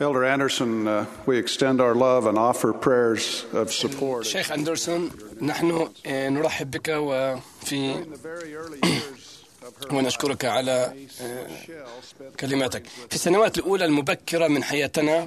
Elder Anderson, we extend our love and offer prayers of support. شيخ أندرسون، نحن نرحب بك ونشكرك على كلماتك. في السنوات الأولى المبكرة من حياتنا،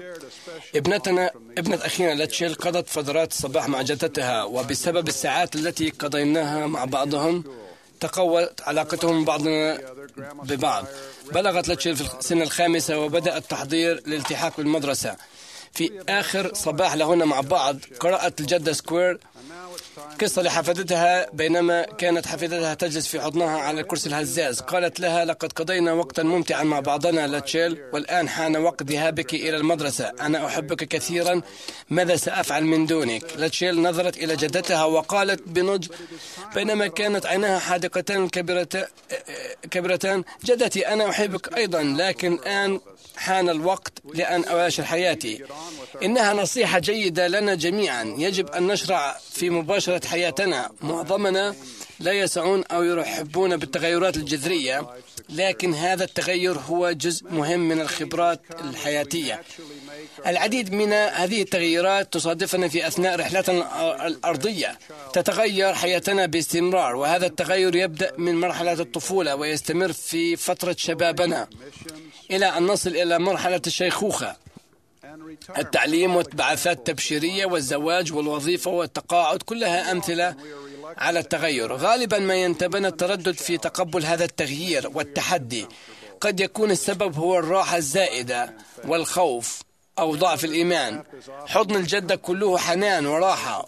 ابنة أخينا لاتشيل قضت فترات الصباح مع جدتها، وبسبب الساعات التي قضيناها مع بعضهم تقوت علاقتهم بعضنا ببعض. بلغت لاتشيل في السنة 5 وبدأ التحضير للالتحاق بالمدرسة. في آخر صباح لهن مع بعض قرأت الجدة سكوير قصة لحفيدتها بينما كانت حفيدتها تجلس في حضنها على الكرسي الهزاز. قالت لها: لقد قضينا وقتا ممتعا مع بعضنا لاتشيل، والآن حان وقت ذهابك إلى المدرسة. أنا أحبك كثيرا، ماذا سأفعل من دونك؟ لاتشيل نظرت إلى جدتها وقالت بنضج بينما كانت عيناها حادقتان كبيرتان: جدتي، أنا أحبك أيضا، لكن الآن حان الوقت لأن أواشر حياتي. إنها نصيحة جيدة لنا جميعا، يجب أن نشرع في مباشرة حياتنا. معظمنا لا يسعون أو يرحبون بالتغيرات الجذرية، لكن هذا التغير هو جزء مهم من الخبرات الحياتية. العديد من هذه التغييرات تصادفنا في أثناء رحلتنا الأرضية. تتغير حياتنا باستمرار، وهذا التغير يبدأ من مرحلة الطفولة ويستمر في فترة شبابنا إلى أن نصل إلى مرحلة الشيخوخة. التعليم والبعثات التبشيرية والزواج والوظيفة والتقاعد كلها أمثلة على التغير. غالبا ما ينتابنا التردد في تقبل هذا التغيير والتحدي. قد يكون السبب هو الراحة الزائدة والخوف أو ضعف الإيمان. حضن الجدة كله حنان وراحة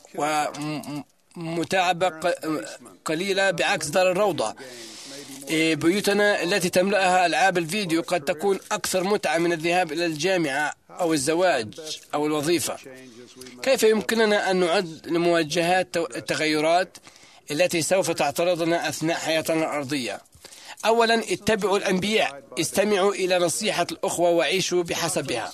ومتعبة قليلة بعكس دار الروضة. بيوتنا التي تملأها ألعاب الفيديو قد تكون أكثر متعة من الذهاب إلى الجامعة أو الزواج أو الوظيفة. كيف يمكننا أن نعد لمواجهة التغيرات التي سوف تعترضنا أثناء حياتنا الأرضية؟ أولا، اتبعوا الأنبياء، استمعوا إلى نصيحة الأخوة وعيشوا بحسبها.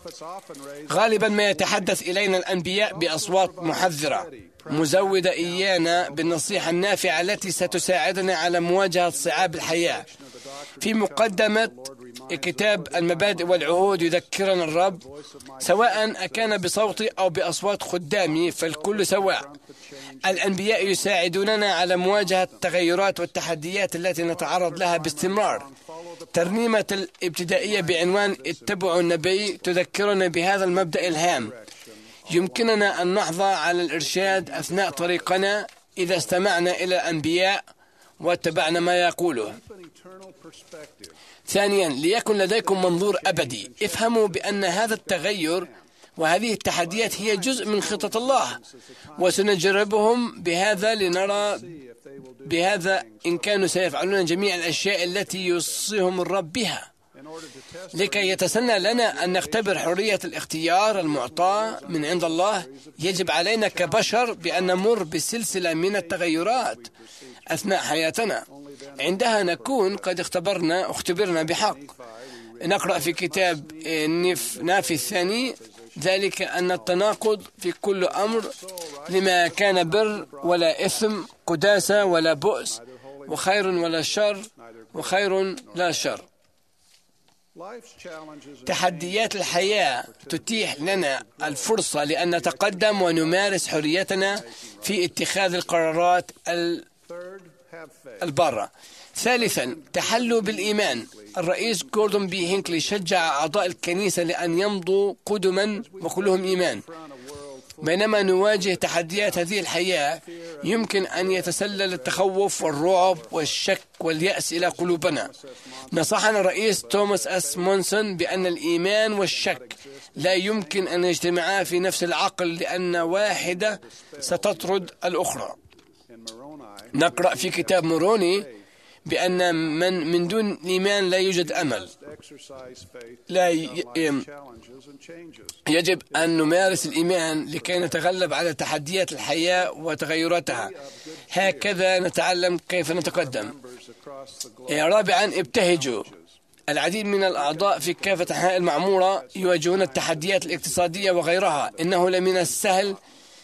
غالبا ما يتحدث إلينا الأنبياء بأصوات محذرة مزودة إيانا بالنصيحة النافعة التي ستساعدنا على مواجهة صعاب الحياة. في مقدمة كتاب المبادئ والعهود يذكرنا الرب: سواء أكان بصوتي أو بأصوات خدامي فالكل سواء. الأنبياء يساعدوننا على مواجهة التغيرات والتحديات التي نتعرض لها باستمرار. ترنيمة الابتدائية بعنوان اتبعوا النبي تذكرنا بهذا المبدأ الهام. يمكننا أن نحظى على الإرشاد أثناء طريقنا إذا استمعنا إلى الأنبياء واتبعنا ما يقوله. ثانيا، ليكن لديكم منظور أبدي. افهموا بأن هذا التغير وهذه التحديات هي جزء من خطة الله، وسنجربهم بهذا لنرى بهذا إن كانوا سيفعلون جميع الأشياء التي يوصيهم الرب بها. لكي يتسنى لنا أن نختبر حرية الاختيار المعطاة من عند الله، يجب علينا كبشر بأن نمر بسلسلة من التغيرات أثناء حياتنا. عندها نكون قد اختبرنا بحق. نقرأ في كتاب نافي الثاني ذلك أن التناقض في كل أمر لما كان بر ولا إثم، قداسة ولا بؤس، وخير ولا شر، وخير لا شر. تحديات الحياة تتيح لنا الفرصة لأن نتقدم ونمارس حريتنا في اتخاذ القرارات البارة. ثالثا، تحلوا بالإيمان. الرئيس جوردون بي هينكلي شجع أعضاء الكنيسة لأن يمضوا قدما وكلهم إيمان. بينما نواجه تحديات هذه الحياة، يمكن أن يتسلل التخوف والرعب والشك واليأس إلى قلوبنا. نصحنا الرئيس توماس أس مونسون بأن الإيمان والشك لا يمكن أن يجتمعا في نفس العقل، لأن واحدة ستطرد الأخرى. نقرأ في كتاب موروني بأن من دون الإيمان لا يوجد أمل. يجب أن نمارس الإيمان لكي نتغلب على تحديات الحياة وتغيراتها. هكذا نتعلم كيف نتقدم. رابعا، ابتهجوا. العديد من الأعضاء في كافة أنحاء المعمورة يواجهون التحديات الاقتصادية وغيرها. إنه لمن السهل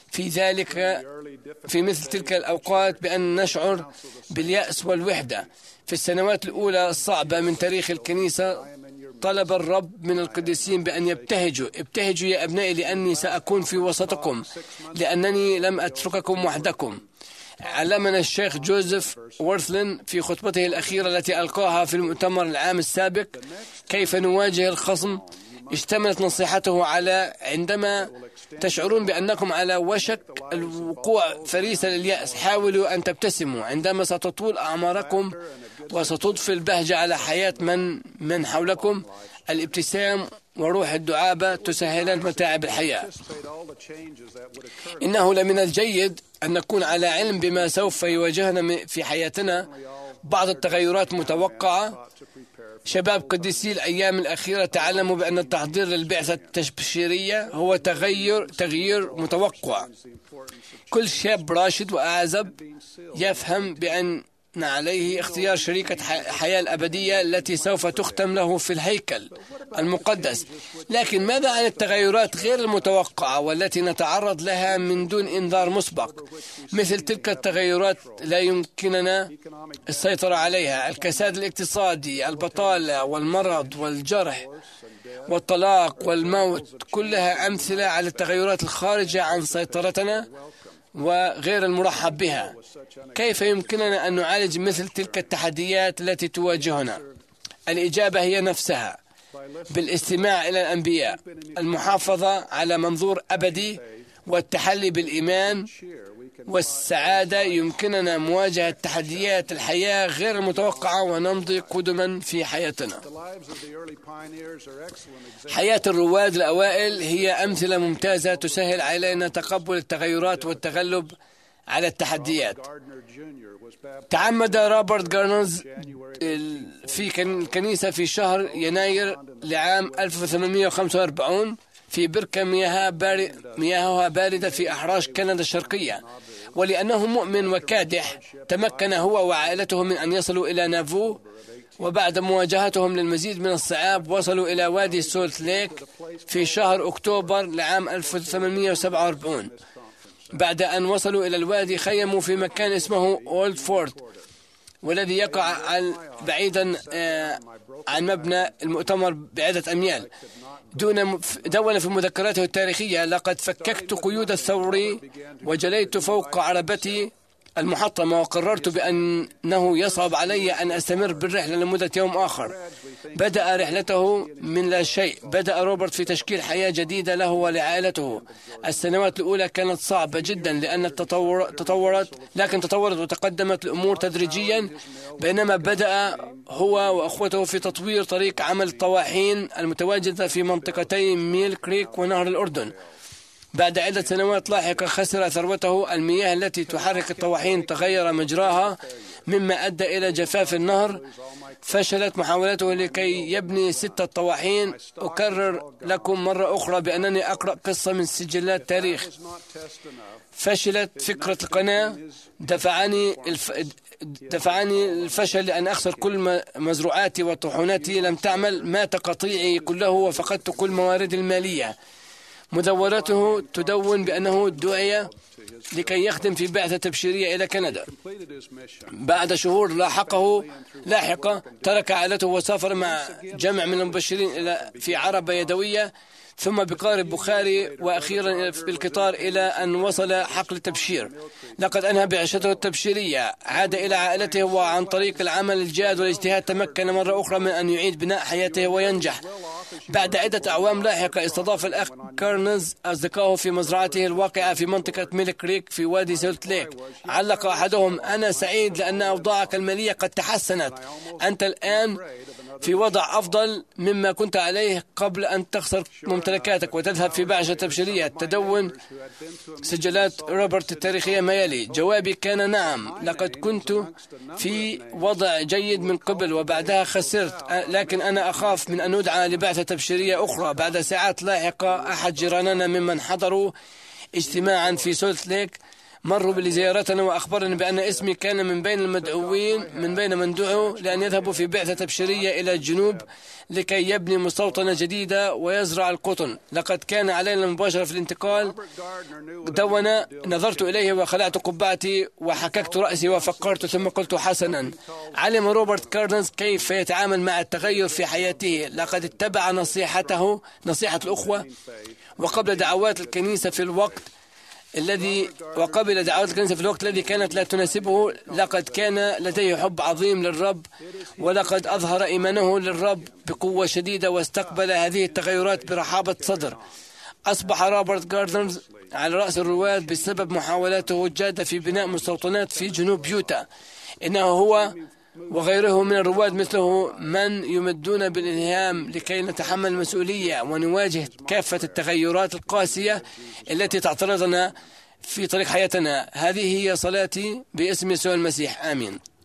في مثل تلك الأوقات بأن نشعر باليأس والوحدة. في السنوات الأولى الصعبة من تاريخ الكنيسة طلب الرب من القديسين بأن ابتهجوا يا أبنائي لأني سأكون في وسطكم لأنني لم أترككم وحدكم. علمنا الشيخ جوزيف وورثلين في خطبته الأخيرة التي ألقاها في المؤتمر العام السابق كيف نواجه الخصم. اشتملت نصيحته على عندما تشعرون بأنكم على وشك الوقوع فريسة لليأس حاولوا أن تبتسموا. عندما ستطول أعماركم وستضفي البهجة على حياة من حولكم، الابتسام وروح الدعابة تسهلان متاعب الحياة. إنه لمن الجيد أن نكون على علم بما سوف يواجهنا في حياتنا بعض التغيرات متوقعة. شباب قديسي الأيام الأخيرة تعلموا بأن التحضير للبعثة التبشيرية هو تغيير متوقع. كل شاب راشد وأعزب يفهم بأن عليه اختيار شريكة حياة الأبدية التي سوف تختم له في الهيكل المقدس. لكن ماذا عن التغيرات غير المتوقعة والتي نتعرض لها من دون إنذار مسبق؟ مثل تلك التغيرات لا يمكننا السيطرة عليها: الكساد الاقتصادي، البطالة والمرض والجرح والطلاق والموت، كلها أمثلة على التغيرات الخارجة عن سيطرتنا وغير المرحب بها. كيف يمكننا أن نعالج مثل تلك التحديات التي تواجهنا؟ الإجابة هي نفسها: بالاستماع إلى الأنبياء، المحافظة على منظور أبدي، والتحلي بالإيمان والسعادة. يمكننا مواجهة تحديات الحياة غير المتوقعة ونمضي قدما في حياتنا. حياة الرواد الأوائل هي أمثلة ممتازة تسهل علينا تقبل التغيرات والتغلب على التحديات. تعمد روبرت جارنرز في الكنيسة في شهر يناير لعام 1845 في بركة مياهها باردة في أحراش كندا الشرقية، ولأنه مؤمن وكادح تمكن هو وعائلته من أن يصلوا إلى نافو، وبعد مواجهتهم للمزيد من الصعاب وصلوا إلى وادي سولت ليك في شهر أكتوبر لعام 1847. بعد أن وصلوا إلى الوادي خيموا في مكان اسمه أولد فورت، والذي يقع بعيدا عن مبنى المؤتمر بعدة أميال. دون في مذكراته التاريخية: لقد فككت قيود الثور وجليت فوق عربتي المحطمة وقررت بأنه يصعب علي أن أستمر بالرحلة لمدة يوم آخر. بدأ رحلته من لا شيء. بدأ روبرت في تشكيل حياة جديدة له ولعائلته. السنوات الأولى كانت صعبة جدا لأن تطورت وتقدمت الأمور تدريجيا، بينما بدأ هو وأخوته في تطوير طريق عمل الطواحين المتواجدة في منطقتي ميل كريك ونهر الأردن. بعد عدة سنوات لاحقة خسر ثروته. المياه التي تحرك الطواحين تغير مجراها مما أدى إلى جفاف النهر. فشلت محاولته لكي يبني 6 طواحين. أكرر لكم مرة أخرى بأنني أقرأ قصة من سجلات تاريخ. فشلت فكرة القناة. دفعني الفشل لأن أخسر كل مزروعاتي وطحوناتي لم تعمل. مات قطيعي كله وفقدت كل موارد المالية. مدونته تدون بأنه دعي لكي يخدم في بعثة تبشيرية إلى كندا. بعد شهور لاحقة ترك عائلته وسافر مع جمع من المبشرين في عربة يدوية، ثم بقارب بخاري، وأخيرا بالقطار إلى أن وصل حقل التبشير. لقد أنهى بعثته التبشيرية، عاد إلى عائلته، وعن طريق العمل الجاد والاجتهاد تمكن مرة أخرى من أن يعيد بناء حياته وينجح. بعد عدة أعوام لاحقة استضاف الأخ كارنز أصدقائه في مزرعته الواقعة في منطقة ميل كريك في وادي سولت ليك. علق أحدهم: أنا سعيد لأن أوضاعك المالية قد تحسنت. أنت الآن في وضع أفضل مما كنت عليه قبل أن تخسر ممتلكاتك وتذهب في بعثة تبشيرية. تدون سجلات روبرت التاريخية ما يلي: جوابي كان نعم، لقد كنت في وضع جيد من قبل وبعدها خسرت، لكن أنا أخاف من أن ندعى لبعثة تبشيرية أخرى. بعد ساعات لاحقة أحد جيراننا ممن حضروا اجتماعا في سولت ليك مروا لزيارتنا وأخبرني بأن اسمي كان من بين المدعوين من بين من دعوا لأن يذهبوا في بعثة تبشيرية إلى الجنوب لكي يبني مستوطنة جديدة ويزرع القطن. لقد كان علينا المباشرة في الانتقال. دونا نظرت إليه وخلعت قبعتي وحككت رأسي وفكرت ثم قلت حسنا. علم روبرت كاردنز كيف يتعامل مع التغير في حياته. لقد اتبع نصيحة الأخوة وقبل دعوات الكنيسة في الوقت الذي كانت لا تناسبه. لقد كان لديه حب عظيم للرب ولقد أظهر إيمانه للرب بقوة شديدة واستقبل هذه التغيرات برحابة صدر. أصبح روبرت كاردنز على رأس الرواد بسبب محاولاته الجادة في بناء مستوطنات في جنوب يوتا. إنه هو وغيره من الرواد مثله من يمدون بالإلهام لكي نتحمل المسؤولية ونواجه كافة التغيرات القاسية التي تعترضنا في طريق حياتنا. هذه هي صلاتي باسم يسوع المسيح. آمين.